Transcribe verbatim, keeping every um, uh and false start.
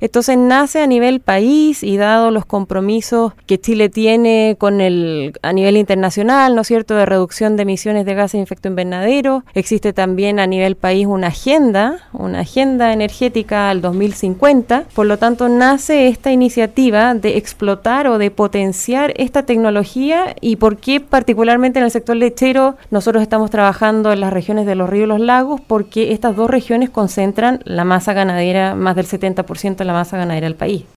Entonces nace a nivel país y dado los compromisos que Chile tiene con el a nivel internacional, ¿no es cierto?, de reducción de emisiones de gases de efecto invernadero, existe también a nivel país una agenda, una agenda energética al dos mil cincuenta, por lo tanto nace esta iniciativa de explotar o de potenciar esta tecnología. Y por qué particularmente en el sector lechero nosotros estamos trabajando en las regiones de los ríos y los lagos, porque estas dos regiones concentran la masa ganadera, más del setenta por ciento de la masa ganadera del país.